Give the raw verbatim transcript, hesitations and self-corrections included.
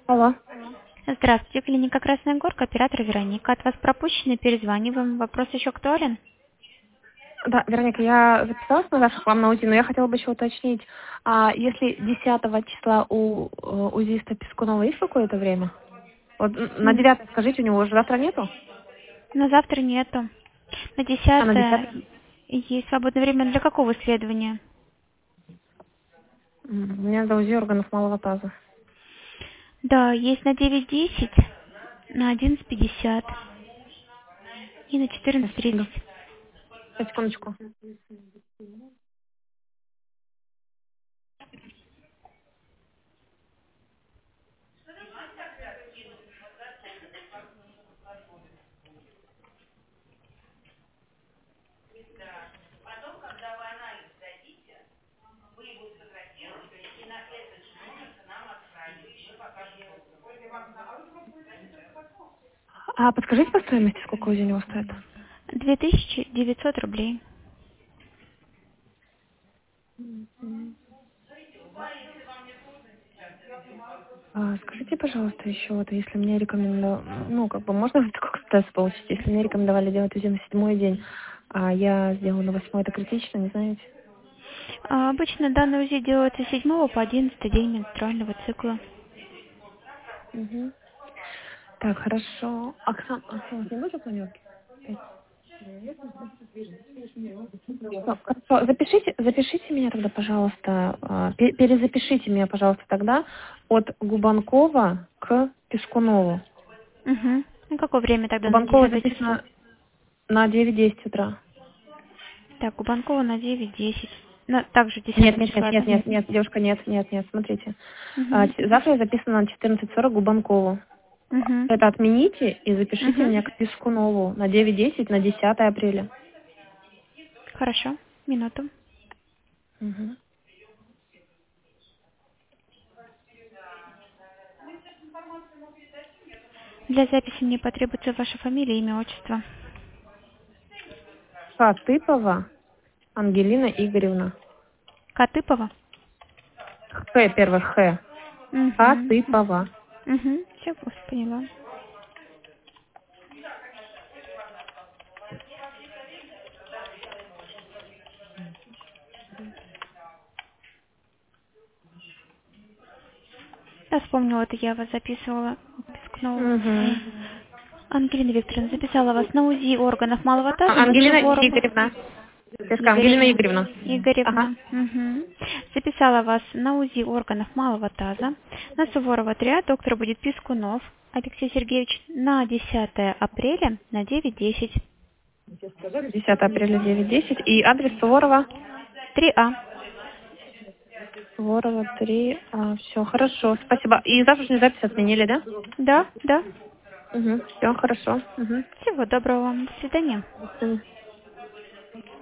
Алло. Здравствуйте, клиника Красная Горка, оператор Вероника. От вас пропущены, перезваниваем. Вопрос еще актуален? Да, Вероника, я записалась на завтра к вам на УЗИ, но я хотела бы еще уточнить, а если десятого числа у э, УЗИста Пискунова есть какое-то время? Вот н- на М, девятое, скажите, у него уже завтра нету? На завтра нету. На А на десятое десятое? есть свободное время для какого исследования? М, У меня до УЗИ органов малого таза. Да, есть на девять десять, на одиннадцать пятьдесят и на Сейчас, четырнадцать секунду. тридцать. Сейчас, секундочку. А подскажите по стоимости, сколько УЗИ у него стоит? две тысячи девятьсот рублей. А, скажите, пожалуйста, еще вот, если мне рекомендовали, ну, как бы, можно вот такой тест получить, если мне рекомендовали делать УЗИ на седьмой день, а я сделала на восьмой, это критично, не знаете? А обычно данный УЗИ делается с седьмого по одиннадцатый день менструального цикла. Мгм. Так, хорошо. Оксан, Оксан, не будет планерки? Пять. Ну, хорошо. Запишите, запишите меня тогда, пожалуйста, а, пе- перезапишите меня, пожалуйста, тогда от Губанкова к Пескунову. Угу. На какое время тогда? На Губанкова десятое число? записано на девять десять утра. Так, у Банкова на девять десять. На, также Нет, десятого нет, нет, числа, нет, да? нет, нет, девушка, нет, нет, нет, смотрите. А, Угу. т- завтра я записана на четырнадцать сорок Губанкову. Угу. Это отмените и запишите Угу. меня к Пескунову на девять десять на десятое апреля. Хорошо. Минуту. Мгм. Для записи мне потребуется ваша фамилия, имя, отчество. Хатыпова Ангелина Игоревна. Катыпова? Х, первый Х. Угу. Хатыпова. Угу. Все, поняла. Я вспомнила, это я вас записывала. Пискнову. Угу. Ангелина Викторовна, записала вас на УЗИ органов малого таза А, на Ангелина Суворова. Игоревна. Девушка, Ангелина Игоревна. Игоревна. Ага. Игоревна. Угу. Записала вас на УЗИ органов малого таза. На Суворова три А доктор будет Пискунов Алексей Сергеевич на десятое апреля на девять десять. десятое апреля девять десять. И адрес Суворова. три А. Суворова три. А, все, хорошо, спасибо. И завтрашнюю запись отменили, да? Да, да. Угу. Все, хорошо. Угу. Всего доброго вам. До свидания. До свидания.